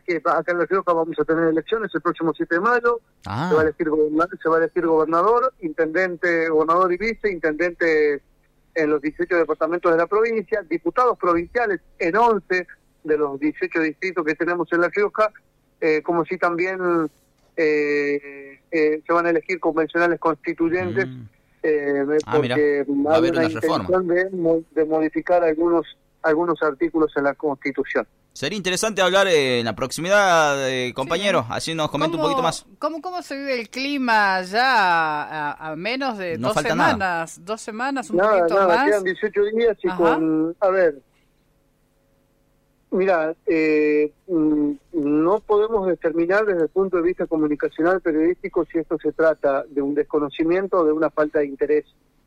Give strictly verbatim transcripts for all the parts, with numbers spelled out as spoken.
que acá en La Rioja vamos a tener elecciones el próximo siete de mayo, Ah. se va a elegir gobernador, se va a elegir gobernador, intendente, gobernador y vice, intendente en los dieciocho departamentos de la provincia, diputados provinciales en once de los dieciocho distritos que tenemos en La Rioja, eh, como si también eh, eh, se van a elegir convencionales constituyentes, Mm. eh, Ah, mira, porque va a hay haber una una reforma. intención de, mo- de modificar algunos algunos artículos en la Constitución. Sería interesante hablar eh, en la proximidad, eh, compañero, Sí. así nos comenta un ¿Cómo- poquito más. ¿Cómo, cómo se vive el clima ya a, a menos de No dos falta semanas? Dos semanas, un Nada, poquito nada, más. quedan dieciocho días y Ajá. con, a ver, mira, eh, mm, no podemos determinar desde el punto de vista comunicacional, periodístico, si esto se trata de un desconocimiento o de una falta de interés.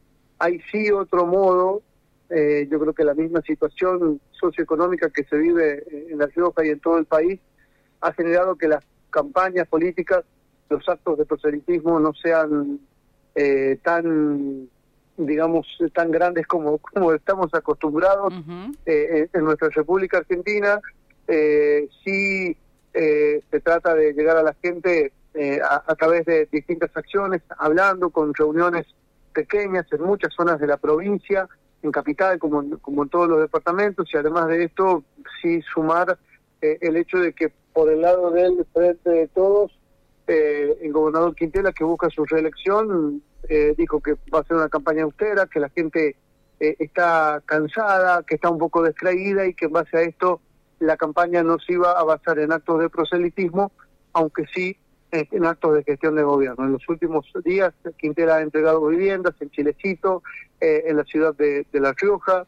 Hay sí otro modo, eh, yo creo que la misma situación socioeconómica que se vive en La Rioja y en todo el país ha generado que las campañas políticas, los actos de proselitismo no sean eh, tan, digamos, tan grandes como, como estamos acostumbrados Ujú. eh, en nuestra República Argentina. Eh, sí eh, se trata de llegar a la gente eh, a, a través de distintas acciones, hablando con reuniones pequeñas en muchas zonas de la provincia, en Capital como, en- como en todos los departamentos, y además de esto sí sumar eh, el hecho de que por el lado del frente de todos, eh, el gobernador Quintela, que busca su reelección, eh, dijo que va a ser una campaña austera, que la gente eh, está cansada, que está un poco distraída y que en base a esto la campaña no se iba a basar en actos de proselitismo, aunque sí eh, en actos de gestión de gobierno. En los últimos días Quintela ha entregado viviendas en Chilecito, eh, en la ciudad de, de La Rioja,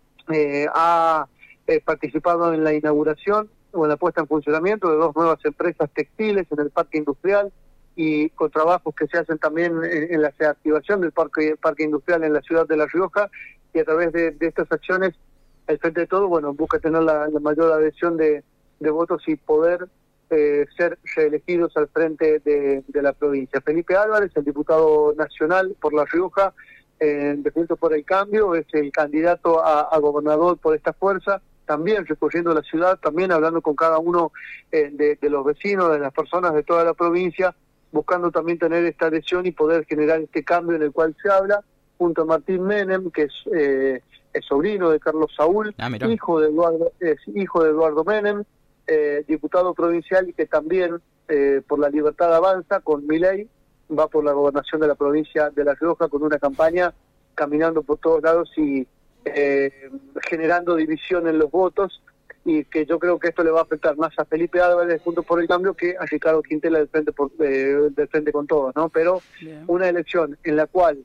eh, ha eh, participado en la inauguración o en la puesta en funcionamiento de dos nuevas empresas textiles en el parque industrial y con trabajos que se hacen también en, en la reactivación del parque, parque industrial en la ciudad de La Rioja, y a través de, de estas acciones el Frente de Todo, bueno, busca tener la, la mayor adhesión de, de votos y poder eh, ser reelegidos al frente de, de la provincia. Felipe Álvarez, el diputado nacional por La Rioja, eh, de Juntos por el Cambio, es el candidato a, a gobernador por esta fuerza, también recorriendo la ciudad, también hablando con cada uno eh, de, de los vecinos, de las personas de toda la provincia, buscando también tener esta adhesión y poder generar este cambio en el cual se habla, junto a Martín Menem, que es, eh, es sobrino de Carlos Saúl, Ah, mirá. hijo de Eduardo, es hijo de Eduardo Menem, eh, diputado provincial y que también eh, por la Libertad avanza con Milei, va por la gobernación de la provincia de La Rioja con una campaña caminando por todos lados y eh, generando división en los votos, y que yo creo que esto le va a afectar más a Felipe Álvarez Juntos por el Cambio que a Ricardo Quintela del Frente, por, eh, del frente con Todos, ¿no? Pero Bien. una elección en la cual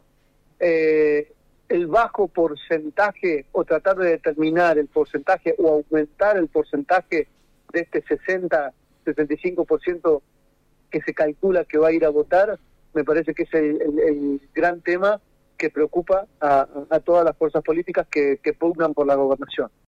eh, el bajo porcentaje o tratar de determinar el porcentaje o aumentar el porcentaje de este sesenta, sesenta y cinco por ciento que se calcula que va a ir a votar, me parece que es el, el, el gran tema que preocupa a, a todas las fuerzas políticas que, que pugnan por la gobernación.